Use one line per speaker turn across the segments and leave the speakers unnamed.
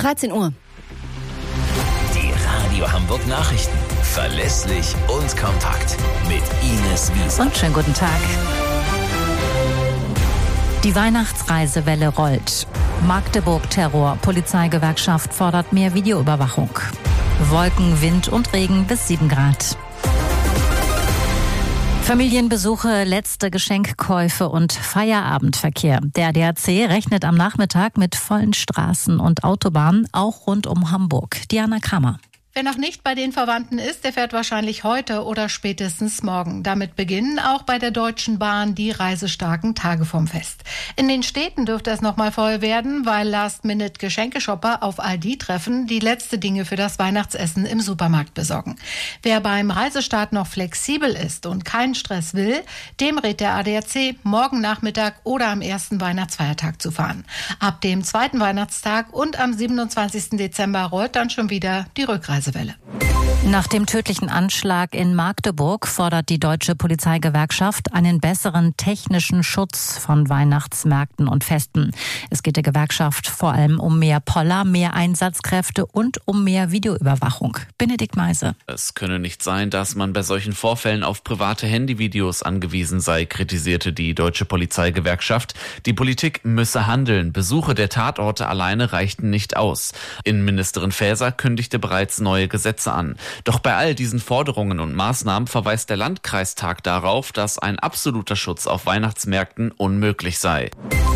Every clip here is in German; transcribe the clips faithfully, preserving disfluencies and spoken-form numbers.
dreizehn Uhr.
Die Radio Hamburg Nachrichten. Verlässlich und kompakt. Mit Ines Wiesner.
Und schönen guten Tag. Die Weihnachtsreisewelle rollt. Magdeburg-Terror. Polizeigewerkschaft fordert mehr Videoüberwachung. Wolken, Wind und Regen bis sieben Grad. Familienbesuche, letzte Geschenkkäufe und Feierabendverkehr. Der A D A C rechnet am Nachmittag mit vollen Straßen und Autobahnen, auch rund um Hamburg. Diana Kramer.
Wer noch nicht bei den Verwandten ist, der fährt wahrscheinlich heute oder spätestens morgen. Damit beginnen auch bei der Deutschen Bahn die reisestarken Tage vom Fest. In den Städten dürfte es noch mal voll werden, weil Last-Minute-Geschenkeshopper auf all die treffen, die letzte Dinge für das Weihnachtsessen im Supermarkt besorgen. Wer beim Reisestart noch flexibel ist und keinen Stress will, dem rät der A D A C, morgen Nachmittag oder am ersten Weihnachtsfeiertag zu fahren. Ab dem zweiten Weihnachtstag und am siebenundzwanzigsten Dezember rollt dann schon wieder die Rückreise.
Nach dem tödlichen Anschlag in Magdeburg fordert die Deutsche Polizeigewerkschaft einen besseren technischen Schutz von Weihnachtsmärkten und Festen. Es geht der Gewerkschaft vor allem um mehr Poller, mehr Einsatzkräfte und um mehr Videoüberwachung. Benedikt Meise.
Es könne nicht sein, dass man bei solchen Vorfällen auf private Handyvideos angewiesen sei, kritisierte die Deutsche Polizeigewerkschaft. Die Politik müsse handeln. Besuche der Tatorte alleine reichten nicht aus. Innenministerin Faeser kündigte bereits neue neue Gesetze an. Doch bei all diesen Forderungen und Maßnahmen verweist der Landkreistag darauf, dass ein absoluter Schutz auf Weihnachtsmärkten unmöglich sei.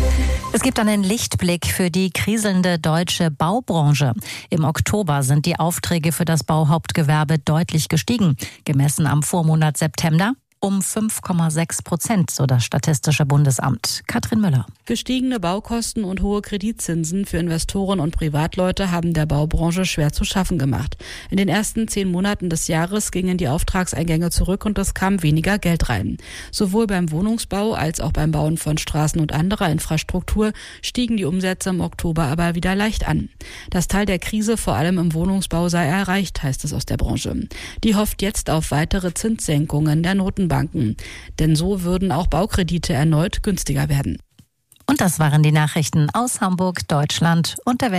Es gibt einen Lichtblick für die kriselnde deutsche Baubranche. Im Oktober sind die Aufträge für das Bauhauptgewerbe deutlich gestiegen. Gemessen am Vormonat September um fünf Komma sechs Prozent, so das Statistische Bundesamt. Katrin Müller.
Gestiegene Baukosten und hohe Kreditzinsen für Investoren und Privatleute haben der Baubranche schwer zu schaffen gemacht. In den ersten zehn Monaten des Jahres gingen die Auftragseingänge zurück und es kam weniger Geld rein. Sowohl beim Wohnungsbau als auch beim Bauen von Straßen und anderer Infrastruktur stiegen die Umsätze im Oktober aber wieder leicht an. Das Teil der Krise, vor allem im Wohnungsbau, sei erreicht, heißt es aus der Branche. Die hofft jetzt auf weitere Zinssenkungen der Notenbanken. Denn so würden auch Baukredite erneut günstiger werden.
Und das waren die Nachrichten aus Hamburg, Deutschland und der Welt.